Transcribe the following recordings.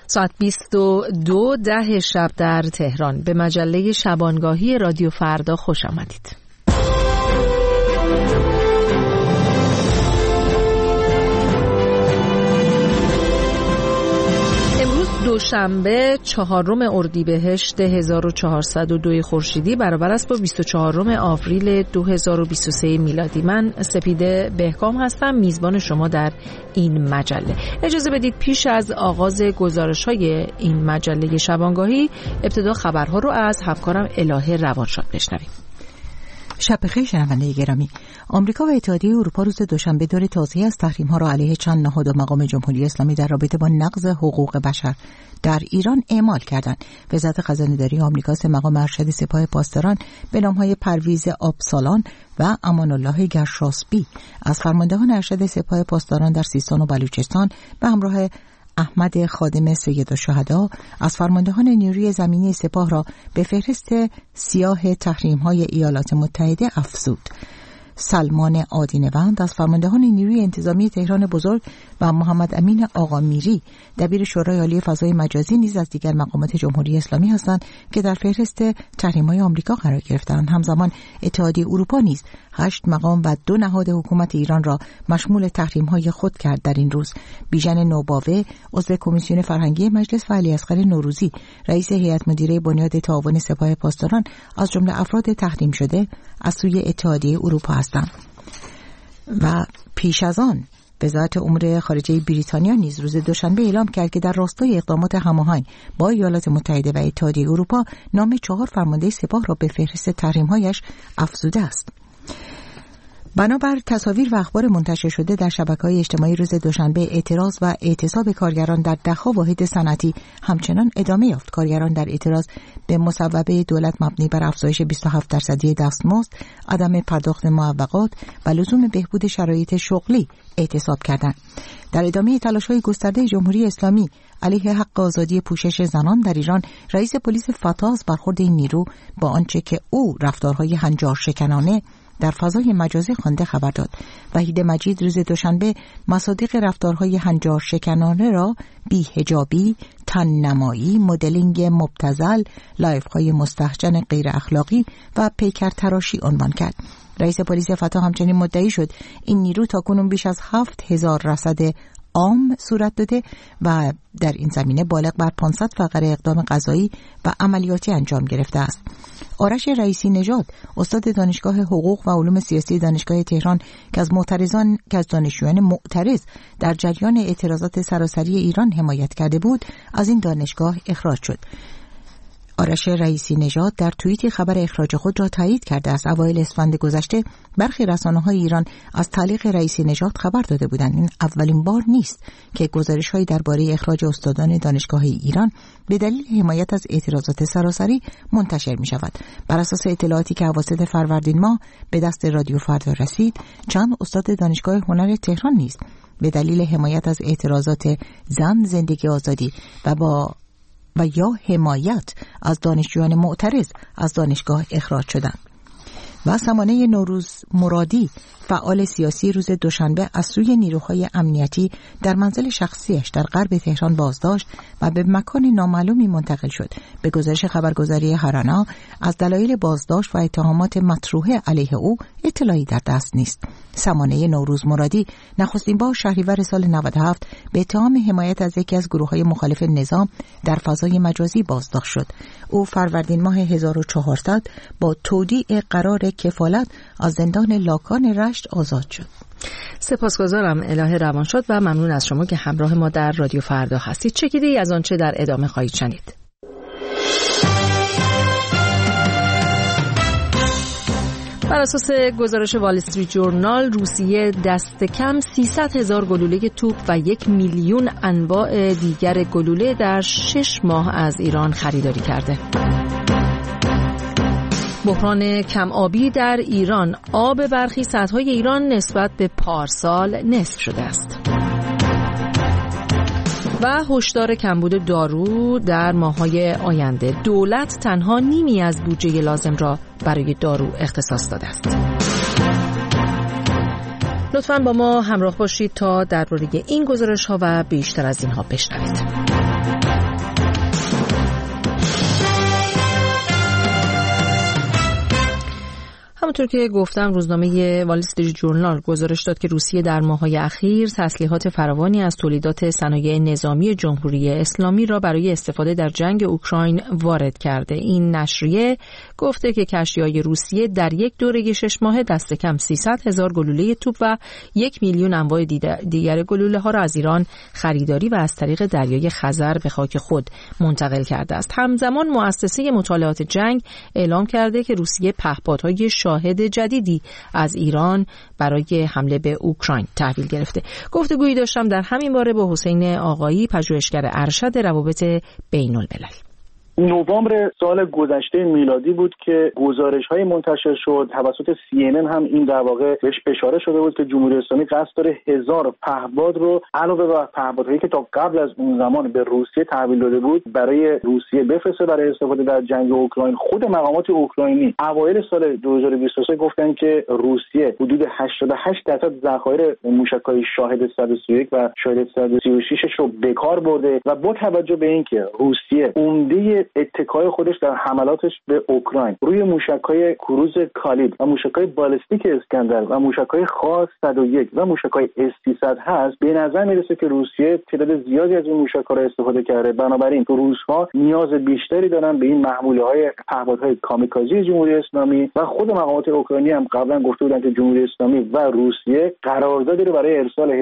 ساعت 22:10 شب در تهران. به مجله شبانگاهی رادیو فردا خوش آمدید. امروز دوشنبه 4 اردیبهشت 1402 خورشیدی برابر است با 24 آوریل 2023 میلادی. من سپیده بهکام هستم، میزبان شما در این مجله. اجازه بدید پیش از آغاز گزارش‌های این مجله شبانگاهی ابتدا خبرها رو از همکارم الهه روانشاد بشنویم. شب بخیر شنونده گرامی. آمریکا و اتحادیه اروپا روز دوشنبه دور تازه‌ای از تحریم‌ها را علیه چند نهاد و مقام جمهوری اسلامی در رابطه با نقض حقوق بشر در ایران اعمال کردند. وزارت خزانه‌داری آمریکا سه مقام ارشد سپاه پاسداران به نام‌های پرویز آبسالان و امان الله گرشاسبی از فرماندهان ارشد سپاه پاسداران در سیستان و بلوچستان به همراه احمد خادم سیدالشهدا از فرماندهان نیروی زمینی سپاه را به فهرست سیاه تحریم‌های ایالات متحده افزود. سلمان عادینوند از فرماندهان نیروی انتظامی تهران بزرگ و محمد امین آقامیری دبیر شورای عالی فضای مجازی نیز از دیگر مقامات جمهوری اسلامی هستند که در فهرست تحریم‌های آمریکا قرار گرفتند. همزمان اتحادیه اروپا نیز 8 مقام و 2 نهاد حکومت ایران را مشمول تحریم‌های خود کرد. در این روز بیژن نوباوه عضو کمیسیون فرهنگی مجلس و علیاصغر نوروزی رئیس هیئت مدیره بنیاد تعاون سپاه پاسداران از جمله افراد تحریم شده از سوی اتحادیه اروپا هستند. و پیش از آن وزارت امور خارجه بریتانیا نیز روز دوشنبه اعلام کرد که در راستای اقدامات هماهنگ با ایالات متحده و اتحادیه اروپا نام 4 فرمانده سپاه را به فهرست تحریم‌هایش افزوده است. بنابر تصاویر و اخبار منتشر شده در شبکه‌های اجتماعی روز دوشنبه اعتراض و اعتصاب کارگران در ده‌ها واحد صنعتی همچنان ادامه یافت. کارگران در اعتراض به مصوبه دولت مبنی بر افزایش 27% دستمزد، عدم پرداخت معوقات و لزوم بهبود شرایط شغلی اعتصاب کردند. در ادامه تلاش‌های گسترده جمهوری اسلامی علیه حق آزادی پوشش زنان در ایران، رئیس پلیس فتح از برخورد این نیرو با آنچه که او رفتارهای هنجار شکنانه در فضای مجازی خوانده خبر داد. وحید مجید روز دوشنبه مصادیق رفتارهای هنجار شکنانه را بی‌حجابی، تن‌نمایی، مدلینگ مبتذل، لایف‌های مستهجن غیر اخلاقی و پیکر تراشی عنوان کرد. رئیس پلیس فتح همچنین مدعی شد این نیرو تاکنون بیش از 7000 رصد عام صورت داده و در این زمینه بالغ بر 500 فقره اقدام قضایی و عملیاتی انجام گرفته است. آرش رئیسی نژاد استاد دانشگاه حقوق و علوم سیاسی دانشگاه تهران که از دانشجویان معترض در جریان اعتراضات سراسری ایران حمایت کرده بود، از این دانشگاه اخراج شد. آرش رئیسی نژاد در توییتی خبر اخراج خود را تایید کرده است. اوایل اسفند گذشته برخی رسانه‌های ایران از تعلیق رئیسی نژاد خبر داده بودند. این اولین بار نیست که گزارش‌هایی درباره اخراج استادان دانشگاه ایران به دلیل حمایت از اعتراضات سراسری منتشر می‌شود. بر اساس اطلاعاتی که اواسط فروردین ماه به دست رادیو فردا رسید، چند استاد دانشگاه هنر تهران نیز به دلیل حمایت از اعتراضات زن، زندگی آزادی و یا حمایت از دانشجویان معترض از دانشگاه اخراج شدند. و سمانه نوروز مرادی فعال سیاسی روز دوشنبه از سوی نیروهای امنیتی در منزل شخصیش در غرب تهران بازداشت و به مکان نامعلومی منتقل شد. به گزارش خبرگزاری هرانا از دلایل بازداشت و اتهامات مطروحه علیه او اطلاعی در دست نیست. سمانه نوروز مرادی نخستین بار شهریور سال 97 به اتهام حمایت از یکی از گروه‌های مخالف نظام در فضای مجازی بازداشت شد. او فروردین ماه 1400 با تودیع قرار کفالت از زندان لاکان رشت آزاد شد. سپاسگزارم الهه روانشاد و ممنون از شما که همراه ما در رادیو فردا هستید. چکیده‌ای از آنچه در ادامه خواهید شنید. بر اساس گزارش وال استریت جورنال، روسیه دست کم 300,000 گلوله توپ و 1 میلیون انواع دیگر گلوله در 6 ماه از ایران خریداری کرده. بحران کم آبی در ایران، آب برخی سدهای ایران نسبت به پارسال نصف شده است. و هشدار کمبود دارو در ماه‌های آینده، دولت تنها نیمی از بودجه لازم را برای دارو اختصاص داده است. لطفاً با ما همراه باشید تا درباره این گزارش‌ها و بیشتر از اینها بشنوید. همونطور که گفتم روزنامه وال استریت ژورنال گزارش داد که روسیه در ماه‌های اخیر تسلیحات فراوانی از تولیدات صنایع نظامی جمهوری اسلامی را برای استفاده در جنگ اوکراین وارد کرده. این نشریه گفته که کشتی‌های روسیه در یک دوره 6 ماهه دست کم 300,000 گلوله توپ و 1 میلیون انواع دیگر گلوله‌ها را از ایران خریداری و از طریق دریای خزر به خاک خود منتقل کرده است. همزمان مؤسسه مطالعات جنگ اعلام کرده که روسیه پهپادهای شاهد جدیدی از ایران برای حمله به اوکراین تحویل گرفته. گفتگویی داشتم در همین باره با حسین آقایی، پژوهشگر ارشد روابط بین‌الملل. نوامبر سال گذشته میلادی بود که گزارش‌های منتشر شد توسط CNN هم این در واقع بهش اشاره شده بود که جمهوری اسلامی قصد داره 1000 پهپاد رو علاوه بر پهپادهایی که تا قبل از اون زمان به روسیه تحویل داده بود برای روسیه بفرسته برای استفاده در جنگ اوکراین. خود مقامات اوکراینی اوایل سال 2023 گفتن که روسیه حدود 88% ذخایر موشک‌های شاهد 131 و شاهد 136 رو به کار برده و با توجه به اینکه روسیه عمده اتکای خودش در حملاتش به اوکراین روی موشک‌های کروز کالیبر و موشک‌های بالستیک اسکندر و موشک‌های خاص 101 و موشک‌های اس-300 هست، به نظر میرسه که روسیه تعداد زیادی از این موشک‌ها را استفاده کرده. بنابراین روس‌ها نیاز بیشتری دارن به این محموله‌های پهپادهای کامیکازی جمهوری اسلامی و خود مقامات اوکراینی هم قبلا گفته بودن که جمهوری اسلامی و روسیه قراردادی رو برای ارسال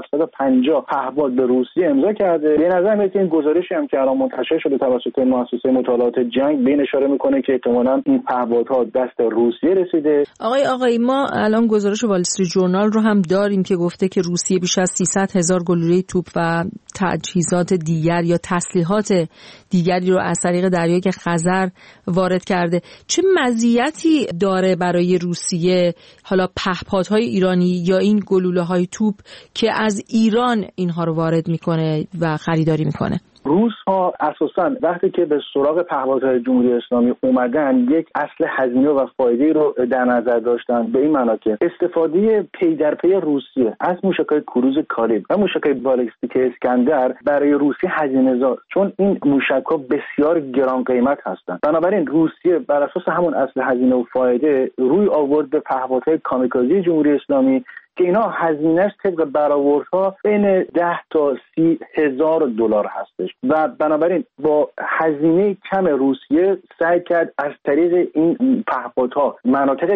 1750 پهپاد به روسیه امضا کرده. به نظر میاد این گزارشی هم که الان منتشر شده توسط مؤسسه مطالعات جنگ به این اشاره میکنه که احتمالاً این پهپادها دست روسیه رسیده. آقای ما الان گزارش وال استریت ژورنال رو هم داریم که گفته که روسیه بیش از 300,000 گلوله توپ و تجهیزات دیگر یا تسلیحات دیگری رو از طریق دریای خزر وارد کرده. چه مزیتی داره برای روسیه حالا پهپادهای ایرانی یا این گلوله‌های توپ که از ایران اینها رو وارد میکنه و خریداری میکنه؟ روس‌ها اساساً وقتی که به سراغ پهپادهای جمهوری اسلامی اومدن یک اصل هزینه و فایده رو در نظر داشتن، به این معنا که استفاده پی در پی روسیه از موشک‌های کروز کالیبر و موشک‌های بالستیک اسکندر برای روسیه هزینه‌زا، چون این موشک‌ها بسیار گران قیمت هستند. بنابراین روسیه بر اساس همون اصل هزینه و فایده روی آورد به پهپادهای کامیکازی جمهوری اسلامی که اینا هزینه‌اش طبق برآوردها بین 10 تا 30 هزار دلار هستش و بنابراین با هزینه کم روسیه سعی کرد از طریق این پهپادها مناطق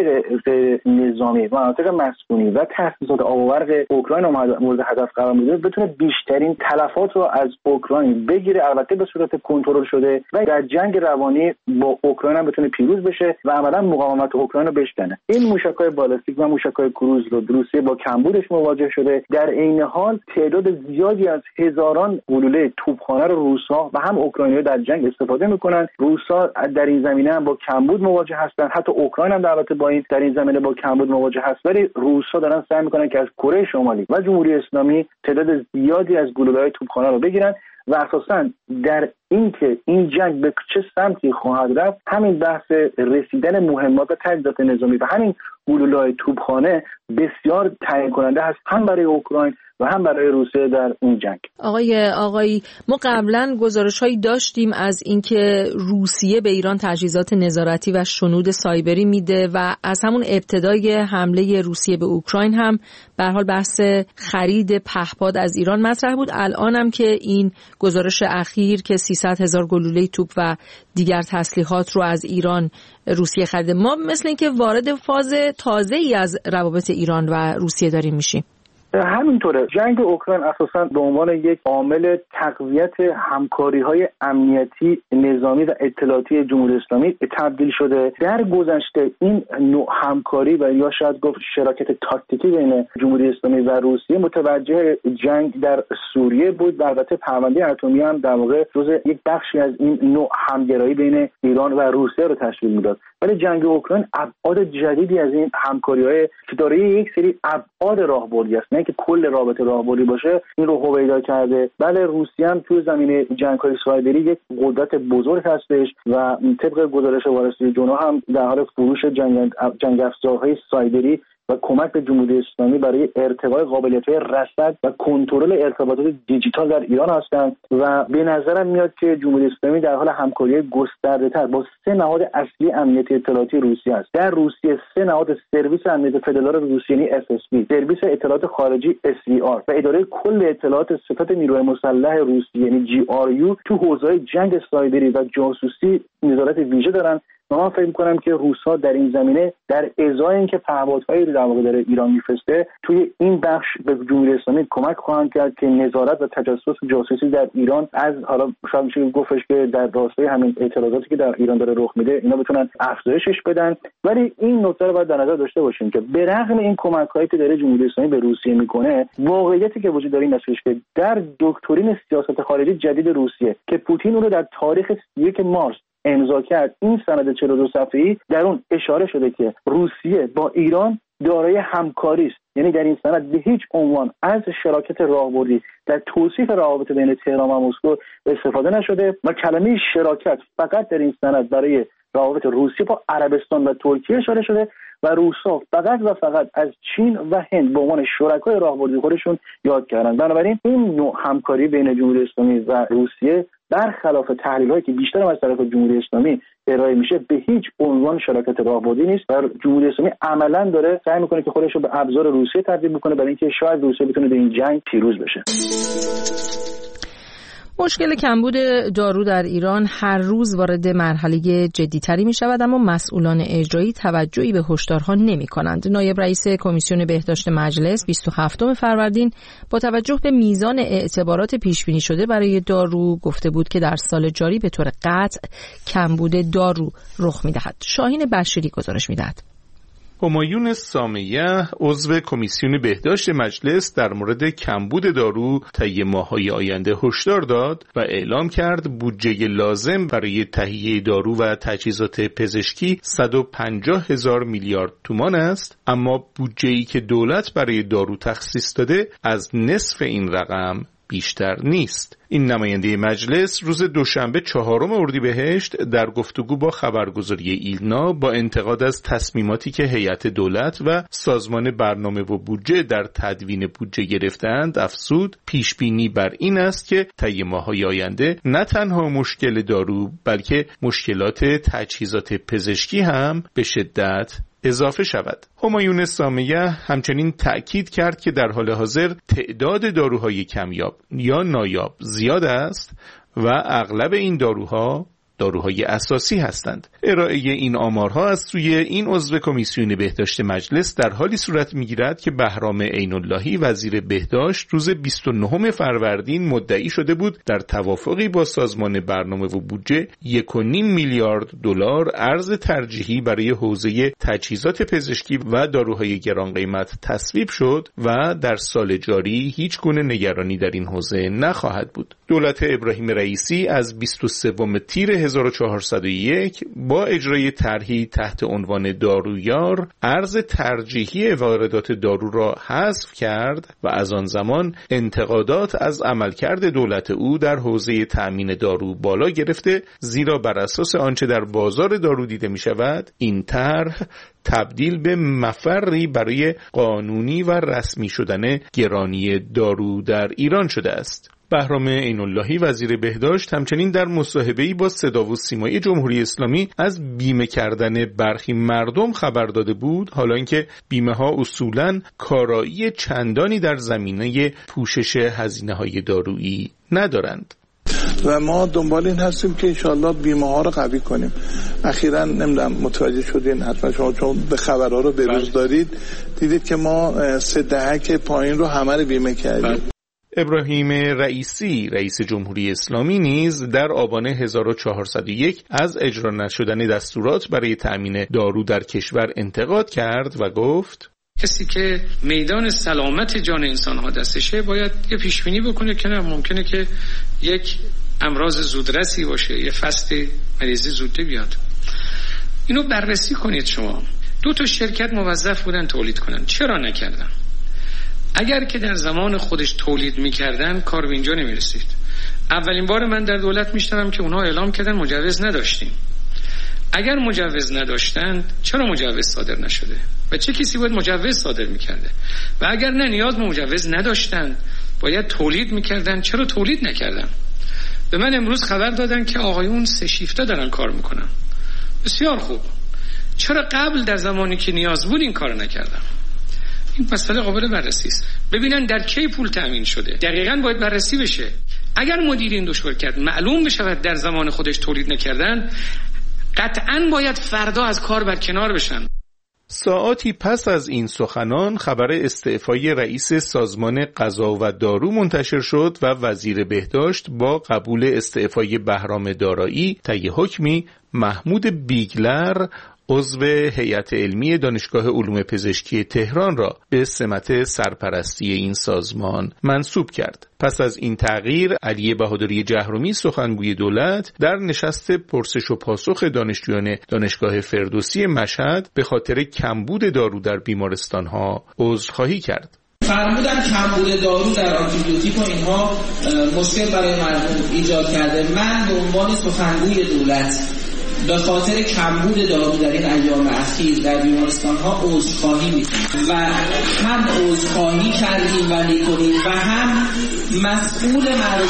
نظامی، مناطق مسکونی و تاسیسات آب و برق اوکراین رو مورد هدف قرار میده بتونه بیشترین تلفات رو از اوکراین بگیره، البته به صورت کنترل شده، و در جنگ روانی با اوکراین هم بتونه پیروز بشه و عملاً مقاومت اوکراین رو بشکنه. این موشک‌های بالستیک و موشک‌های کروز رو روسیه با کمبودش مواجه شده. در عین حال تعداد زیادی از هزاران گلوله توپخانه رو روس‌ها و هم اوکراینی‌ها در جنگ استفاده می‌کنن. روس‌ها در این زمینه هم با کمبود مواجه هستن، حتی اوکراین هم البته با این در این زمینه با کمبود مواجه هست، ولی روس‌ها دارن سعی می‌کنن که از کره شمالی و جمهوری اسلامی تعداد زیادی از گلوله‌های توپخانه رو بگیرن و اساساً در اینکه این جنگ به چه سمتی خواهد رفت همین بحث رسیدن مهمات و تجهیزات نظامی و همین گلوله‌های توپخانه بسیار تعیین کننده هست هم برای اوکراین و هم برای روسیه در این جنگ. آقای ما قبلا گزارش‌هایی داشتیم از اینکه روسیه به ایران تجهیزات نظارتی و شنود سایبری میده و از همون ابتدای حمله روسیه به اوکراین هم به هر حال بحث خرید پهپاد از ایران مطرح بود. الان هم که این گزارش اخیر که 300,000 گلوله توپ و دیگر تسلیحات رو از ایران روسیه خریده، ما مثل اینکه وارد فاز تازه‌ای از روابط ایران و روسیه داریم میشیم. همینطوره. جنگ اوکراین اساساً به عنوان یک عامل تقویت همکاری‌های امنیتی، نظامی و اطلاعاتی جمهوری اسلامی تبدیل شده. در گذشته این نوع همکاری و یا شاید گفت شراکت تاکتیکی بین جمهوری اسلامی و روسیه متوجه جنگ در سوریه بود و البته پرونده اتمی هم در واقع جزء یک بخشی از این نوع همگرایی بین ایران و روسیه رو تشکیل میداد. ولی جنگ اوکراین ابعاد جدیدی از این همکاری‌های که دارای یک سری ابعاد راهبردی است، نه که کل رابطه راهبردی باشه، این رو هویدا کرده. بله روسیه هم توی زمینه جنگ‌های سایبری یک قدرت بزرگ هستش و طبق گزارش وال استریت ژورنال هم در حال فروش جنگ افزارهای سایبری و کمک به جمهوری اسلامی برای ارتقای قابلیت‌های رصد و کنترل ارتباطات دیجیتال در ایران هستند و به نظرم میاد که جمهوری اسلامی در حال همکاری گسترده‌تر با 3 نهاد اصلی امنیتی اطلاعاتی روسیه است. در روسیه 3 نهاد سرویس امنیت فدرال روسیه یعنی FSB، سرویس اطلاعات خارجی SVR و اداره کل اطلاعات ستاد نیروی مسلح روسیه یعنی GRU تو حوزه‌های جنگ سایبری و جاسوسی نظارت ویژه دارن. من فکر می‌کنم که روس‌ها در این زمینه در ازای اینکه پهپادهایی رو در واقع داره ایران می‌فرسته توی این بخش به جمهوری اسلامی کمک خواهند کرد که نظارت و تجسس و جاسوسی در ایران از حالا شاید میشه گفتش که در راستای همین اعتراضاتی که در ایران داره رخ میده اینا بتونن افزایشش بدن. ولی این نکته رو باید در نظر داشته باشیم که به رغم این کمک‌هایی که داره جمهوری اسلامی به روسیه میکنه، واقعیتی که وجود داره این است که در دکترین سیاست خارجی جدید روسیه که پوتین اون رو در تاریخ 31 مارس امضا کرد، این سند 42 صفحه‌ای در اون اشاره شده که روسیه با ایران دارای همکاری است. یعنی در این سند به هیچ عنوان از شراکت راهبردی در توصیف روابط بین تهران و مسکو استفاده نشده و کلمه شراکت فقط در این سند برای روابط روسیه با عربستان و ترکیه اشاره شده و روس‌ها فقط و فقط از چین و هند به عنوان شرکای راهبردی خودشون یاد کردن. بنابراین این نوع همکاری بین جمهوری اسلامی و روسیه برخلاف تحلیل‌هایی که بیشتر از طرف جمهوری اسلامی ارائه میشه به هیچ عنوان شراکت راهبردی نیست و جمهوری اسلامی عملاً داره سعی میکنه که خودش رو به ابزار روسیه تبدیل بکنه برای اینکه شاید روسیه بتونه در این جنگ پیروز بشه. مشکل کمبود دارو در ایران هر روز وارد مرحله جدی‌تری می‌شود، اما مسئولان اجرایی توجهی به هشدارها نمی‌کنند. نایب رئیس کمیسیون بهداشت مجلس 27 فروردین با توجه به میزان اعتبارات پیش‌بینی شده برای دارو گفته بود که در سال جاری به طور قطع کمبود دارو رخ می‌دهد. شاهین بشیری گزارش می‌دهد. همایون سامیه عضو کمیسیون بهداشت مجلس در مورد کمبود دارو طی ماه‌های آینده هشدار داد و اعلام کرد بودجه لازم برای تهیه دارو و تجهیزات پزشکی 150,000 میلیارد تومان است، اما بودجه‌ای که دولت برای دارو تخصیص داده از نصف این رقم بیشتر نیست. این نماینده مجلس روز دوشنبه 4 اردیبهشت در گفتگو با خبرگزاری ایلنا با انتقاد از تصمیماتی که هیئت دولت و سازمان برنامه و بودجه در تدوین بودجه گرفتند افزود پیشبینی بر این است که طی ماه‌های آینده نه تنها مشکل دارو بلکه مشکلات تجهیزات پزشکی هم به شدت اضافه شود. همایون سامیه همچنین تأکید کرد که در حال حاضر تعداد داروهای کمیاب یا نایاب زیاد است و اغلب این داروهای اساسی هستند. ارائه این آمارها از سوی این عضو کمیسیون بهداشت مجلس در حالی صورت می‌گیرد که بهرام عین‌اللهی وزیر بهداشت روز 29 فروردین مدعی شده بود در توافقی با سازمان برنامه و بودجه 1.5 میلیارد دلار ارز ترجیحی برای حوزه تجهیزات پزشکی و داروهای گران قیمت تصویب شد و در سال جاری هیچ گونه نگرانی در این حوزه نخواهد بود. دولت ابراهیم رئیسی از 23 تیر 1401 با اجرای طرحی تحت عنوان دارویار ارز ترجیحی واردات دارو را حذف کرد و از آن زمان انتقادات از عملکرد دولت او در حوزه تأمین دارو بالا گرفته، زیرا بر اساس آنچه در بازار دارو دیده می شود این طرح تبدیل به مفری برای قانونی و رسمی شدن گرانی دارو در ایران شده است. بهرام عین‌اللهی وزیر بهداشت همچنین در مصاحبه‌ای با صدا و سیمای جمهوری اسلامی از بیمه کردن برخی مردم خبر داده بود، حالا اینکه بیمه ها اصولاً کارایی چندانی در زمینه پوشش هزینه‌های دارویی ندارند. و ما دنبال این هستیم که انشالله بیمه ها رو قوی کنیم. اخیراً نمیدونم متوجه شدین، حتما شما چون به خبرها رو بروز دارید دیدید که ما 3 دهک پایین رو همه رو بیمه کردیم. ابراهیم رئیسی رئیس جمهوری اسلامی نیز در آبان 1401 از اجرا نشدن دستورات برای تأمین دارو در کشور انتقاد کرد و گفت کسی که میدان سلامت جان انسان ها دستشه باید یه پیشبینی بکنه که نه ممکنه که یک امراض زودرسی باشه، یه فصل مریضی زوده بیاد. اینو بررسی کنید. شما 2 شرکت موظف بودن تولید کنن، چرا نکردن؟ اگر که در زمان خودش تولید میکردن کار به اینجا نمیرسید. اولین بار من در دولت میشنوم که اونها اعلام کردن مجوز نداشتیم. اگر مجوز نداشتند چرا مجوز صادر نشده و چه کسی باید مجوز صادر میکرده؟ و اگر نه نیاز به مجوز نداشتند باید تولید میکردن، چرا تولید نکردن؟ به من امروز خبر دادن که آقایون 3 شیفته دارن کار میکنن. بسیار خوب. چرا قبل در زمانی که نیاز بود این کار نکردن؟ این مسئله قابل بررسی است. ببینن در کی پول تامین شده. دقیقاً باید بررسی بشه. اگر مدیر این دو شرکت معلوم بشود در زمان خودش تولید نکردن، قطعاً باید فردا از کار برکنار بشن. ساعاتی پس از این سخنان خبر استعفای رئیس سازمان غذا و دارو منتشر شد و وزیر بهداشت با قبول استعفای بهرام دارایی طی حکمی محمود بیگلر عضو هیئت علمی دانشگاه علوم پزشکی تهران را به سمت سرپرستی این سازمان منصوب کرد. پس از این تغییر علی بهادری جهرومی سخنگوی دولت در نشست پرسش و پاسخ دانشجویان دانشگاه فردوسی مشهد به خاطر کمبود دارو در بیمارستان‌ها عذرخواهی کرد. فرمودن کمبود دارو در آنتیبیوتیک و اینها مشکل برای مردم ایجاد کرده. من به عنوان سخنگوی دولت به خاطر کمبود دارو در این ایام اخیر در بیمارستان‌ها عذرخواهی می‌کنیم و هم عذرخواهی کردیم و می‌کنیم و هم مسئول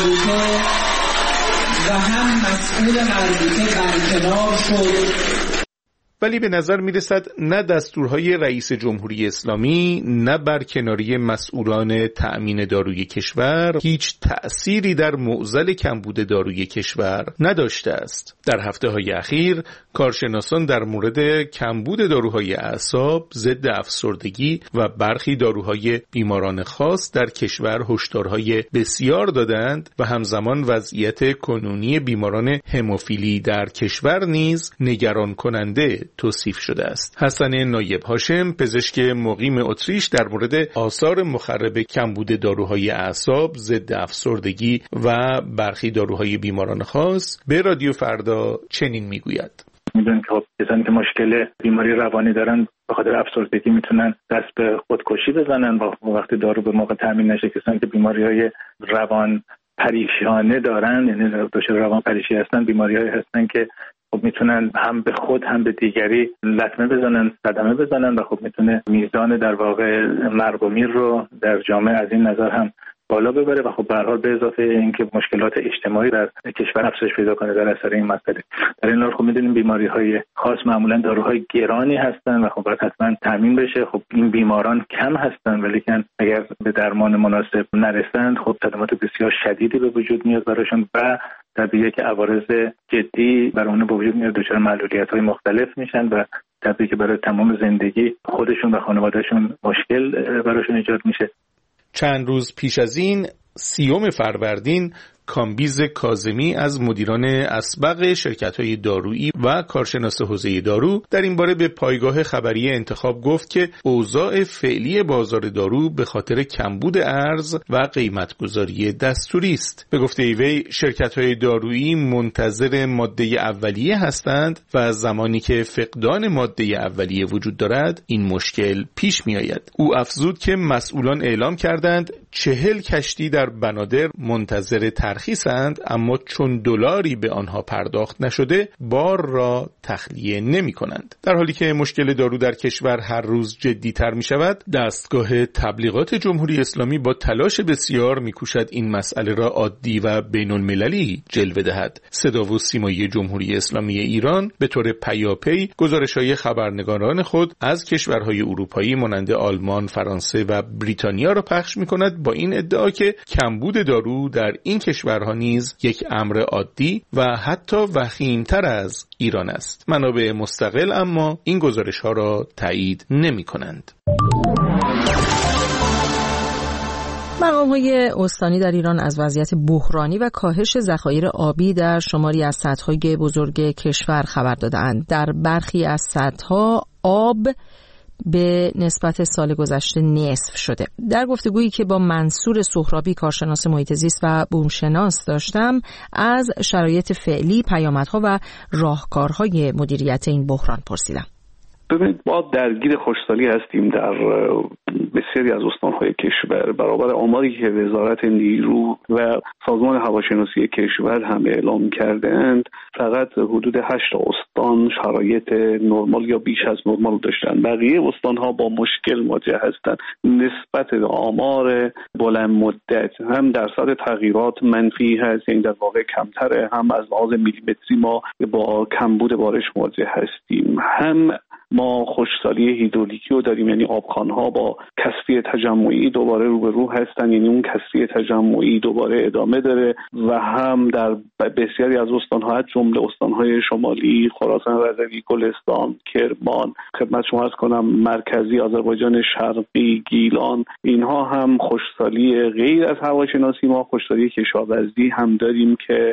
مربوطه برکنار شد. ولی به نظر میرسد نه دستورهای رئیس جمهوری اسلامی نه برکناری مسئولان تأمین داروی کشور هیچ تأثیری در معضل کمبود داروی کشور نداشته است. در هفته‌های اخیر کارشناسان در مورد کمبود داروهای اعصاب، ضد افسردگی و برخی داروهای بیماران خاص در کشور هشدارهای بسیار دادند و همزمان وضعیت کنونی بیماران هموفیلی در کشور نیز نگران کننده توصیف شده است. حسن نایب هاشم، پزشک مقیم اتریش، در مورد آثار مخرب کمبود داروهای اعصاب، ضد افسردگی و برخی داروهای بیماران خاص به رادیو فردا چنین میگوید: میدونیم که کسانی که مشکل بیماری روانی دارن به خاطر افسردگی میتونن دست به خودکشی بزنن و وقتی دارو به موقع تامین نشه، کسانی که بیماری‌های روان پریشانه دارن، یعنی دچار روان پریشی هستن، بیماری‌هایی هستن که خب میتونن هم به خود هم به دیگری لطمه بزنن، صدمه بزنن و خب میتونه میزان در واقع مرگ و میر رو در جامعه از این نظر هم بالا ببره و خب به هر حال به اضافه اینکه مشکلات اجتماعی در کشور افزایش پیدا کنه در اثر این مسئله. در این حال خب میدونیم بیماری‌های خاص معمولا داروهای گرانی هستن و خب باید حتما تامین بشه. خب این بیماران کم هستن ولی که اگر به درمان مناسب نرسند خب صدمات بسیار شدیدی به وجود میاد براشون و طبیعیه که عوارض جدی برای اون به وجود میاد، دچار معلولیت‌های مختلف میشن و طبیعیه که برای تمام زندگی خودشون و خانوادهشون مشکل براشون ایجاد میشه. چند روز پیش از این 30 فروردین کامبیز کاظمی از مدیران اسبق شرکت‌های دارویی و کارشناس حوزه دارو در این باره به پایگاه خبری انتخاب گفت که اوضاع فعلی بازار دارو به خاطر کمبود ارز و قیمت‌گذاری دستوری است. به گفته وی شرکت‌های دارویی منتظر ماده اولیه هستند و زمانی که فقدان ماده اولیه وجود دارد این مشکل پیش می‌آید. او افزود که مسئولان اعلام کردند 40 کشتی در بنادر منتظر ترخیصند، اما چون دلاری به آنها پرداخت نشده بار را تخلیه نمی کنند. در حالی که مشکل دارو در کشور هر روز جدی‌تر می شود، دستگاه تبلیغات جمهوری اسلامی با تلاش بسیار می کوشد این مسئله را عادی و بین المللی جلوه دهد. صدا و سیمایی جمهوری اسلامی ایران به طور پیاپی گزارش‌های خبرنگاران خود از کشورهای اروپایی مانند آلمان، فرانسه و بریتانیا را پخش می کند با این ادعا که کمبود دارو در این کشورها نیز یک امر عادی و حتی وخیم‌تر از ایران است. منابع مستقل اما این گزارش‌ها را تایید نمی‌کنند. مقام‌های استانی در ایران از وضعیت بحرانی و کاهش ذخایر آبی در شماری از سدهای بزرگ کشور خبر دادند. در برخی از سدها آب به نسبت سال گذشته نصف شده. در گفتگویی که با منصور سهرابی کارشناس محیط زیست و بومشناس داشتم از شرایط فعلی، پیامدها و راهکارهای مدیریت این بحران پرسیدم. ببینید ما درگیر خشکسالی هستیم در بسیاری از استان‌های کشور. برابر آماری که وزارت نیرو و سازمان هواشناسی کشور هم اعلام کردند، فقط حدود 8 استان استان شرایط نرمال یا بیش از نرمال داشتن. بقیه استان‌ها با مشکل مواجه هستند. نسبت آمار بلند مدت هم درصد تغییرات منفی هست، یعنی در واقع کمتره، هم از لحاظ میلیمتری ما با کمبود بارش مواجه هستیم، هم ما خشکسالی هیدرولیکی رو داریم، یعنی آبخوان‌ها با کثری تجمعی دوباره روبرو هستن، یعنی اون کثری تجمعی دوباره ادامه داره و هم در بسیاری از استان‌ها از جمله استان‌های شمالی، خراسان رضوی، گلستان، کرمان، خدمت شما عرض کنم مرکزی، آذربایجان شرقی، گیلان، اینها هم خشکسالی غیر از هواشناسی ما خشکسالی کشاورزی هم داریم که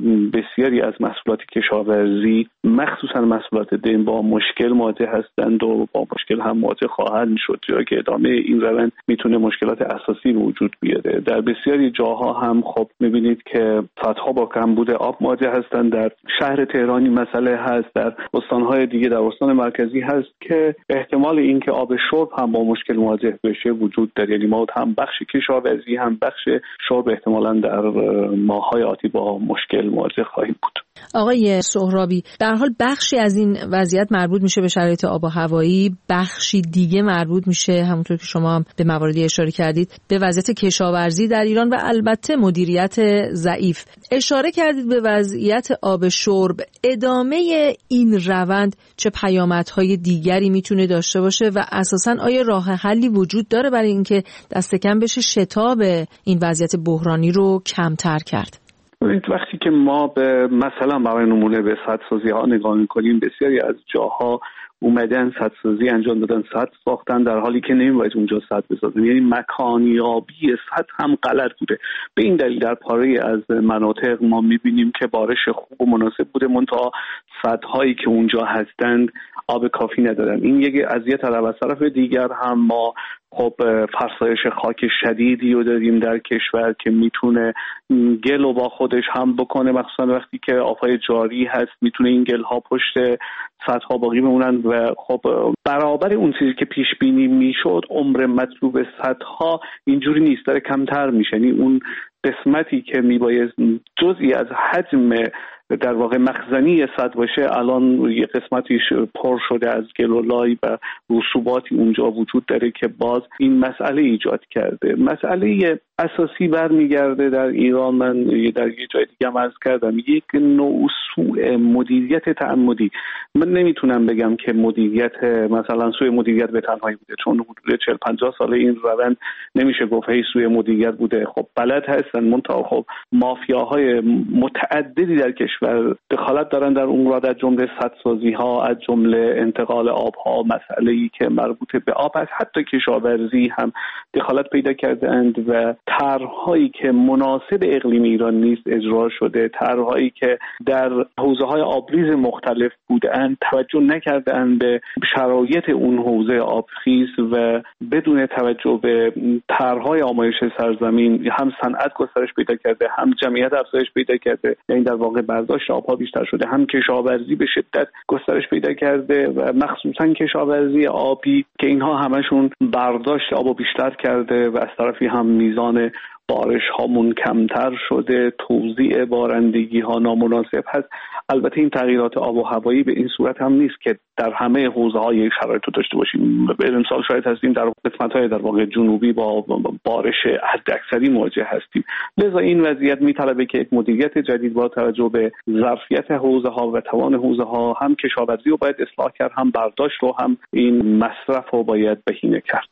بسیاری از محصولات کشاورزی مخصوصا محصولات دیم با مشکل مواجه هستند و با مشکل هم مواجه خواهند شد، چرا که ادامه این روند میتونه مشکلات اساسی به وجود بیاره. در بسیاری جاها هم خب میبینید که صدها با کمبود آب مواجه هستند. در شهر تهرانی مسئله هست، در استانهای دیگه، در استان مرکزی هست که احتمال اینکه آب شرب هم با مشکل مواجه بشه وجود داره. یعنی ما هم بخش کشاورزی هم بخش شرب احتمالاً در ماه‌های آتی با مشکل مواجه خواهیم بود. آقای سهرابی، در حال بخشی از این وضعیت مربوط میشه به شرایط آب و هوایی، بخشی دیگه مربوط میشه همونطور که شما هم به مواردی اشاره کردید به وضعیت کشاورزی در ایران و البته مدیریت ضعیف. اشاره کردید به وضعیت آب شرب. ادامه این روند چه پیامدهای دیگری میتونه داشته باشه و اساساً آیا راه حلی وجود داره برای اینکه دست کم بشه شتاب این وضعیت بحرانی رو کمتر کرد؟ وقتی که ما به مثلا برای نمونه به سدسازی ها نگاه میکنیم، بسیاری از جاها اومدن سدسازی انجام دادن، سد ساختن در حالی که نمی‌باید اونجا سد بسازن، یعنی مکانیابی سد هم غلط بوده. به این دلیل در پاره از مناطق ما می‌بینیم که بارش خوب و مناسب بوده، منتها سدهایی که اونجا هستند آب کافی ندارن. این یک اذیت از طرف دیگر هم ما خب فرسایش خاک شدیدی رو داریم در کشور که میتونه گل رو با خودش هم بکنه، مخصوصا وقتی که آبهای جاری هست میتونه این گل ها پشت سدها باقی بمونن و خب برابر اون چیزی که پیش بینی میشد عمر مطلوب سدها اینجوری نیست، داره کمتر میشه. یعنی اون قسمتی که میباید جزئی از حجم در واقع مخزنی سد باشه الان یه قسمتیش پر شده از گل و لای و رسوباتی اونجا وجود داره که باز این مسئله ایجاد کرده. مسئله اساسی برمیگرده در ایران، من در یه جای دیگه عرض کردم، یک نوع سوء مدیریت تعمدی. من نمیتونم بگم که مدیریت مثلا سوء مدیریت به تنهایی بوده، چون حدود 40-50 ساله این روند نمیشه گفت هی سوء مدیریت بوده. خب بلد هستن، منتها خب مافیاهای متعددی در کشور دخالت دارن در اون را، در جمله سدسازی ها، از جمله انتقال آب ها، مسئله‌ای که مربوط به آب است، حتی کشاورزی هم دخالت پیدا کردند و طرح‌هایی که مناسب اقلیم ایران نیست اجرا شده، طرح‌هایی که در حوزه‌های آبریز مختلف بودند توجه نکردند به شرایط اون حوزه آبخیز و بدون توجه به طرح‌های آمایش سرزمین هم صنعت گسترش پیدا کرده، هم جمعیت افزایش پیدا کرده، یعنی در واقع برداشت آبها بیشتر شده، هم کشاورزی به شدت گسترش پیدا کرده و مخصوصاً کشاورزی آبی که اینها همشون برداشت آبو بیشتر کرده و از طرفی هم میزان بارش هامون کمتر شده، توزیع بارندگی ها نامناسب هست. البته این تغییرات آب و هوایی به این صورت هم نیست که در همه حوزه های یک شرایط رو داشته باشیم. به امسال شاید هستیم در قسمت های در واقع جنوبی با بارش حداکثری مواجه هستیم، لذا این وضعیت میطلبه که یک مدیریت جدید با توجه به ظرفیت حوزه ها و توان حوزه ها هم کشاورزی رو باید اصلاح کرد، هم برداشت رو، هم این مصرف رو باید بهینه کرد.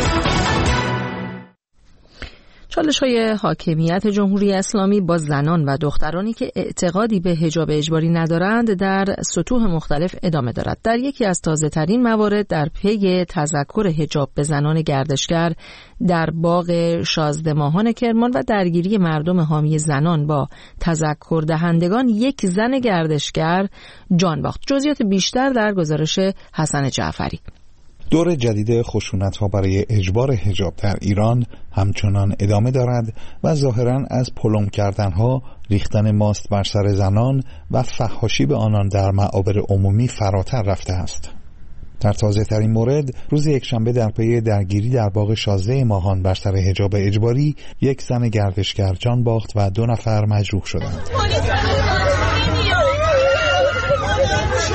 چالش‌های حاکمیت جمهوری اسلامی با زنان و دخترانی که اعتقادی به حجاب اجباری ندارند در سطوح مختلف ادامه دارد. در یکی از تازه‌ترین موارد در پی تذکر حجاب به زنان گردشگر در باغ شازده ماهان کرمان و درگیری مردم حامی زنان با تذکر دهندگان، یک زن گردشگر جان باخت. جزئیات بیشتر در گزارش حسن جعفری. دور جدید خشونت‌ها برای اجبار حجاب در ایران همچنان ادامه دارد و ظاهراً از پلم کردن‌ها، ریختن ماست بر سر زنان و فحاشی به آنان در معابر عمومی فراتر رفته است. در تازه‌ترین مورد روز یکشنبه در پی درگیری در باغ شازده ماهان بر سر حجاب اجباری، یک زن گردشگر جان باخت و 2 نفر مجروح شدند.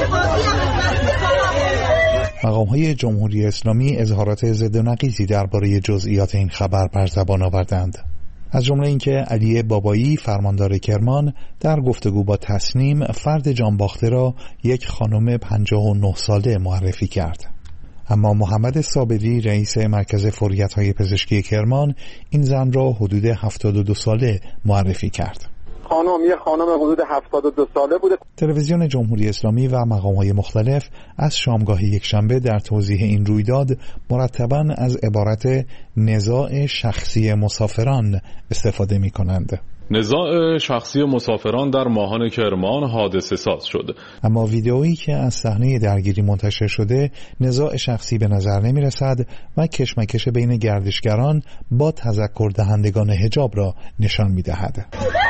مقام‌های جمهوری اسلامی اظهارات ضد و نقیضی درباره جزئیات این خبر بر زبان آوردند. از جمله اینکه علی بابایی فرماندار کرمان در گفتگو با تصنیم فرد جانباخته را یک خانم 59 ساله معرفی کرد. اما محمد صابری رئیس مرکز فوریت‌های پزشکی کرمان این زن را حدود 72 ساله معرفی کرد. یه خانم حدود 72 ساله بوده. تلویزیون جمهوری اسلامی و مقام‌های مختلف از شامگاه یکشنبه در توضیح این رویداد مرتباً از عبارت نزاع شخصی مسافران استفاده می‌کنند. نزاع شخصی مسافران در ماهان کرمان حادثه ساز شد. اما ویدئویی که از صحنه درگیری منتشر شده نزاع شخصی به نظر نمی رسد و کشمکش بین گردشگران با تذکر دهندگان حجاب را نشان می دهد.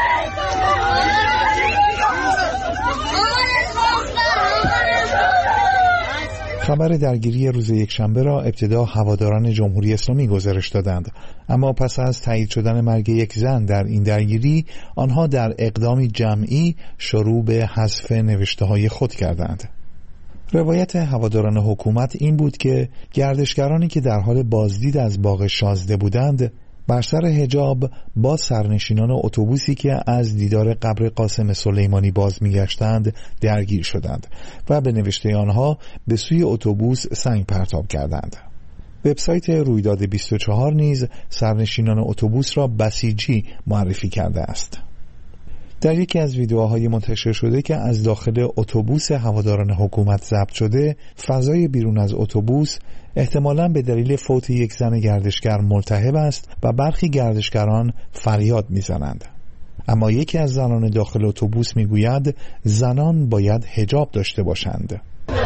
خبر درگیری روز یکشنبه را ابتدا هواداران جمهوری اسلامی گزارش دادند، اما پس از تایید شدن مرگ یک زن در این درگیری آنها در اقدامی جمعی شروع به حذف نوشته‌های خود کردند. روایت هواداران حکومت این بود که گردشگرانی که در حال بازدید از باغ شازده بودند بر سر حجاب با سرنشینان اتوبوسی که از دیدار قبر قاسم سلیمانی باز می‌گشتند درگیر شدند و به نوشته آنها به سوی اتوبوس سنگ پرتاب کردند. وبسایت رویداد 24 نیز سرنشینان اتوبوس را بسیجی معرفی کرده است. در یکی از ویدیوهای منتشر شده که از داخل اتوبوس هواداران حکومت ضبط شده، فضای بیرون از اتوبوس احتمالاً به دلیل فوت یک زن گردشگر ملتهب است و برخی گردشگران فریاد می‌زنند. اما یکی از زنان داخل اتوبوس می‌گوید زنان باید حجاب داشته باشند.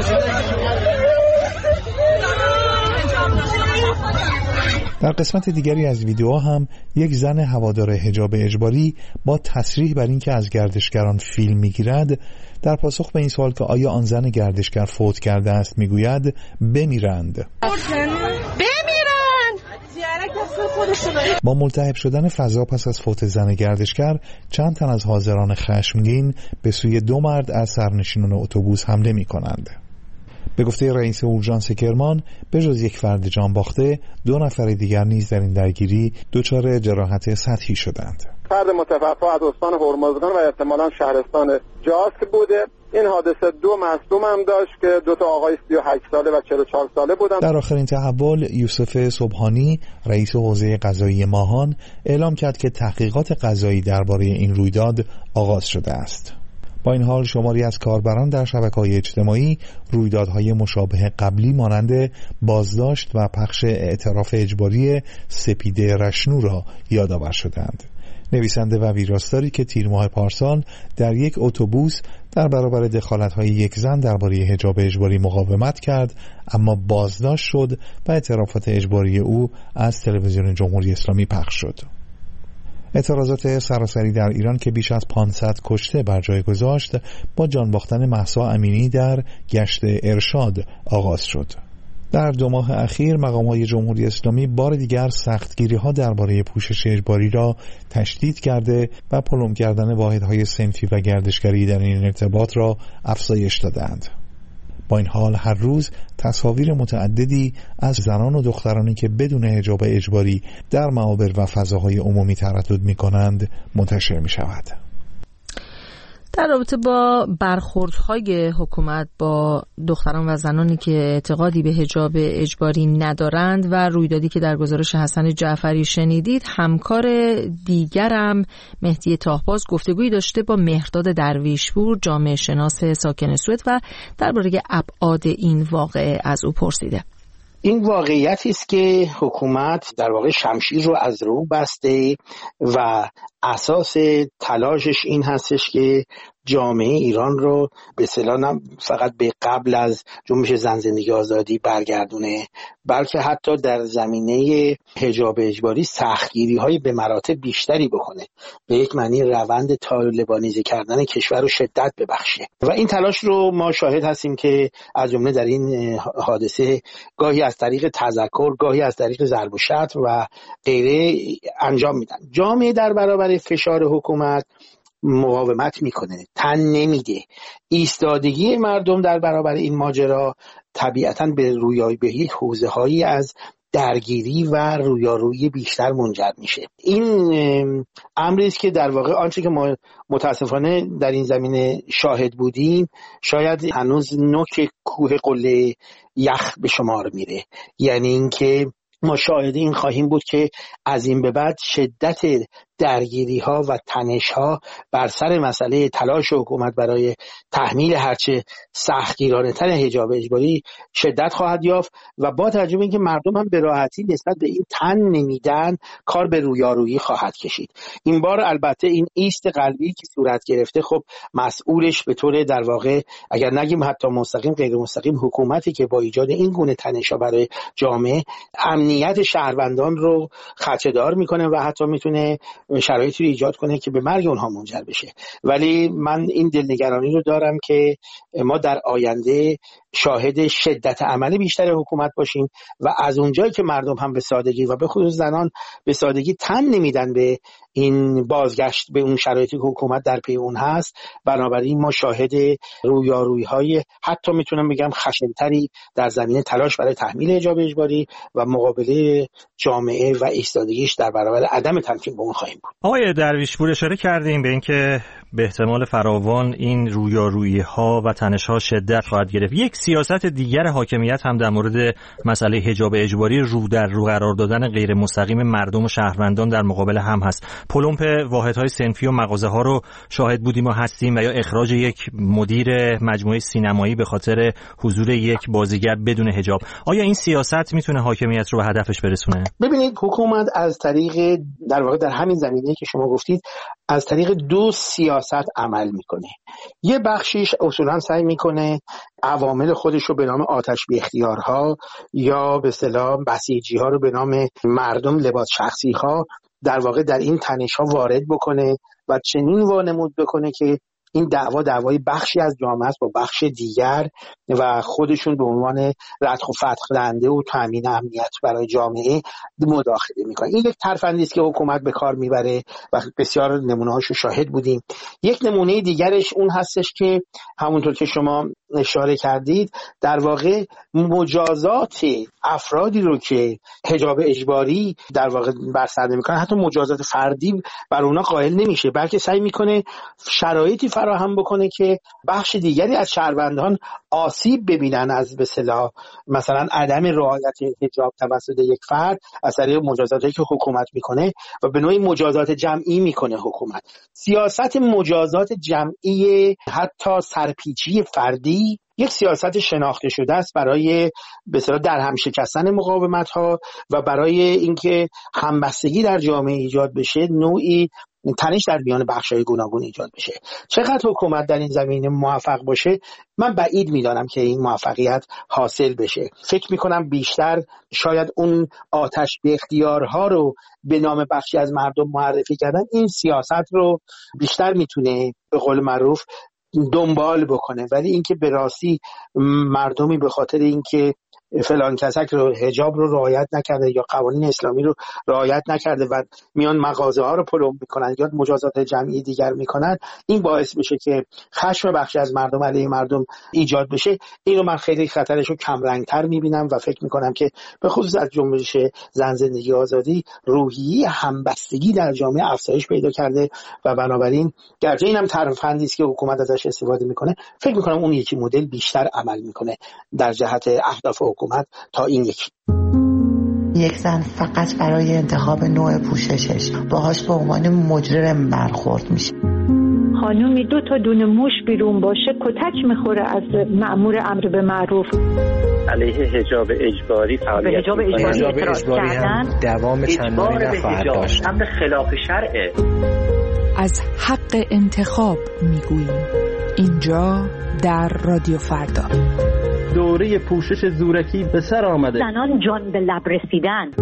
در قسمت دیگری از ویدیو هم یک زن هوادار حجاب اجباری با تصریح بر اینکه از گردشگران فیلم میگیرد در پاسخ به این سوال که آیا آن زن گردشگر فوت کرده است میگوید بمیرند. با ملتهب شدن فضا پس از فوت زن گردشگر چند تن از حاضران خشمگین به سوی دو مرد از سرنشینان اتوبوس حمله میکنند. به گفته رئیس اورژانس کرمان به جز یک فرد جان باخته 2 نفر دیگر نیز در این درگیری دچار جراحت سطحی شدند. فرد متوفی از استان هرمزگان و احتمالاً شهرستان جاست بوده. این حادثه 2 مصدوم هم داشت که 2 تا آقای 38 ساله و 44 ساله بودند. در آخرین تحول یوسف صبحانی رئیس حوزه قضایی ماهان اعلام کرد که تحقیقات قضایی درباره این رویداد آغاز شده است. با این حال شماری از کاربران در شبکه‌های اجتماعی رویدادهای مشابه قبلی مانند بازداشت و پخش اعتراف اجباری سپیده رشنو را یادآور شدند. نویسنده و ویراستاری که تیر ماه پارسال در یک اتوبوس در برابر دخالت‌های یک زن درباره حجاب اجباری مقاومت کرد اما بازداشت شد و اعترافات اجباری او از تلویزیون جمهوری اسلامی پخش شد. اعتراضات سراسری در ایران که بیش از 500 کشته بر جای گذاشت با جان باختن مهسا امینی در گشت ارشاد آغاز شد. در 2 ماه اخیر مقام‌های جمهوری اسلامی بار دیگر سختگیری‌ها درباره پوشش اجباری را تشدید کرده و پلم کردن واحدهای صنفی و گردشگری در این ارتباط را افزایش دادند. با این حال هر روز تصاویر متعددی از زنان و دخترانی که بدون حجاب اجباری در معابر و فضاهای عمومی تردد می‌کنند منتشر می‌شود. در رابطه با برخوردهای حکومت با دختران و زنانی که اعتقادی به حجاب اجباری ندارند و رویدادی که در گزارش حسن جعفری شنیدید، همکار دیگرم مهدی تاهباز گفتگویی داشته با مهرداد درویشپور جامعه شناس ساکن سوئد و درباره ابعاد این واقعه از او پرسیده. این واقعیتی است که حکومت در واقع شمشیر رو از رو بسته و اساس تلاشش این هستش که جامعه ایران رو به اصطلاح نه فقط به قبل از جنبش زن زندگی آزادی برگردونه، بلکه حتی در زمینه حجاب اجباری سختگیری‌های به مراتب بیشتری بکنه، به یک معنی روند طالبانیزه کردن کشور رو شدت ببخشه. و این تلاش رو ما شاهد هستیم که از جمله در این حادثه گاهی از طریق تذکر، گاهی از طریق ضرب و شتم و غیره انجام میدن. جامعه در برابر فشار حکومت مقاومت میکنه، تن نمیده. ایستادگی مردم در برابر این ماجرا طبیعتاً به رویارویی حوزه‌هایی از درگیری و رویارویی بیشتر منجر میشه. این امری است که در واقع آنچه که ما متاسفانه در این زمینه شاهد بودیم شاید هنوز نوک کوه قله یخ به شمار میره. یعنی اینکه ما شاهد این خواهیم بود که از این به بعد شدت درگیری ها و تنش ها بر سر مسئله تلاش حکومت برای تحمیل هرچه سختگیرانه تر حجاب اجباری شدت خواهد یافت و با توجه به اینکه مردم هم به راحتی نسبت به این تن نمیدن کار به رویارویی خواهد کشید. این بار البته این ایست قلبی که صورت گرفته خب مسئولش به طور در واقع اگر نگیم حتی مستقیم غیر مستقیم حکومتی که با ایجاد این گونه تنش ها برای جامعه امنیت شهروندان رو خدشه‌دار میکنه و حتی میتونه شرایطی رو ایجاد کنه که به مرگ اونها منجر بشه. ولی من این دلنگرانی رو دارم که ما در آینده شاهد شدت عمل بیشتر حکومت باشیم و از اونجایی که مردم هم به سادگی و به خصوص زنان به سادگی تن نمیدن به این بازگشت به اون شرایطی که حکومت در پی اون هست، بنابراین ما شاهد رویارویی‌های حتی میتونم بگم خشن‌تری در زمینه تلاش برای تحمیل حجاب اجباری و مقابله جامعه و ایستادگیش در برابر عدم تمکین به اون خواهیم بود. آقای درویشپور اشاره کردیم به اینکه به احتمال فراوان این رویارویی‌ها و تنش‌ها شدت خواهد گرفت. یک سیاست دیگر حاکمیت هم در مورد مسئله حجاب اجباری رو در رو قرار دادن غیر مستقیم مردم و شهروندان در مقابل هم هست. پلمپ واحدهای صنفی و مغازه‌ها رو شاهد بودیم و هستیم و یا اخراج یک مدیر مجموعه سینمایی به خاطر حضور یک بازیگر بدون حجاب. آیا این سیاست میتونه حاکمیت رو به هدفش برسونه؟ ببینید حکومت از طریق در واقع در همین زمینه که شما گفتید از طریق دو سیاست عمل میکنه. یه بخشیش اصولا سعی میکنه عوامل خودش رو به نام آتش بی اختیارها یا به اصطلاح بسیجی‌ها رو به نام مردم لباس شخصی‌ها در واقع در این تنش‌ها وارد بکنه و چنین وانمود بکنه که این دعوای بخشی از جامعه است با بخش دیگر و خودشون به عنوان ردخ و فتح دهنده و تامین امنیت برای جامعه مداخله میکنن. این یک ترفندی است که حکومت به کار میبره و بسیار نمونه‌هاشو شاهد بودیم. یک نمونه دیگرش اون هستش که همونطور که شما اشاره کردید در واقع مجازات افرادی رو که حجاب اجباری در واقع بر سر نمیکنن، حتی مجازات فردی بر اونا قائل نمیشه، بلکه سعی میکنه شرایطی فراهم بکنه که بخش دیگری از شهروندان آسیب ببینن از به اصطلاح مثلا عدم رعایت حجاب توسط یک فرد از طریق مجازاتی که حکومت میکنه و به نوعی مجازات جمعی میکنه حکومت. سیاست مجازات جمعی حتی سرپیچی فردی یک سیاست شناخته شده است برای به اصطلاح در هم شکستن مقاومت‌ها و برای اینکه همبستگی در جامعه ایجاد بشه، نوعی تنش در میان بخش‌های گوناگون ایجاد بشه. چقدر حکومت در این زمینه موفق باشه من بعید می‌دانم که این موفقیت حاصل بشه. فکر می‌کنم بیشتر شاید اون آتش به اختیارها رو به نام بخشی از مردم معرفی کردن این سیاست رو بیشتر میتونه به قول معروف دنبال بکنه، ولی اینکه به راستی مردمی به خاطر اینکه فلان کسک رو حجاب رو رعایت نکرده یا قوانین اسلامی رو رعایت نکرده و میان مغازه ها رو پلم میکنن یا مجازات جمعی دیگر میکنن، این باعث میشه که خشم بخشی از مردم علیه مردم ایجاد بشه. اینو من خیلی خطرش رو کم رنگتر میبینم و فکر میکنم که به خصوص از جنبش زن زندگی آزادی روحیه همبستگی در جامعه افزایش پیدا کرده و بنابراین گرچه اینم ترفندی است که حکومت ازش استفاده میکنه، فکر میکنم اون یکی مدل بیشتر عمل میکنه در جهت اهداف حکومت تا این یکی. یک زن فقط برای انتخاب نوع پوششش باهاش به عنوان مجرم برخورد میشه. خانومی 2 تا دونه موش بیرون باشه کتک میخوره از مأمور امر به معروف. علیه حجاب اجباری فعالیت حجاب اجباری هم دوام چندانی نخواهد داشت. امر خلاف شرعه. از حق انتخاب میگوییم اینجا در رادیو فردا. دوره پوشش زورکی به سر آمده. زنان جان به لب رسیدن.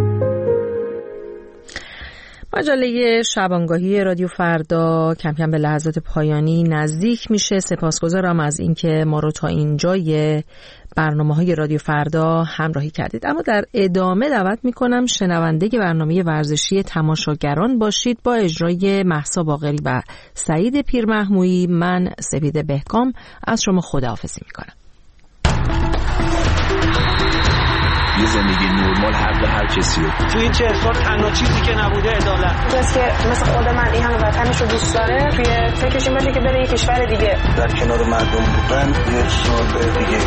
مجله شبانگاهی رادیو فردا کم کم به لحظات پایانی نزدیک میشه. سپاسگزارم از اینکه ما رو تا اینجای برنامه‌های رادیو فردا همراهی کردید. اما در ادامه دعوت می‌کنم شنونده برنامه ورزشی تماشاگران باشید با اجرای مهسا باقری و سعید پیرمحمویی. من سپیده بهکام از شما خداحافظی می‌کنم. یه زندگی نرمال حق هر کسی رو توی 40 سال تنها چیزی که نبوده عدالت. کسی که مثل خود من این همه وطنش رو دوست داره توی فکرش این باشه که بره یه کشور دیگه در کنار مردم بودن یه سال دیگه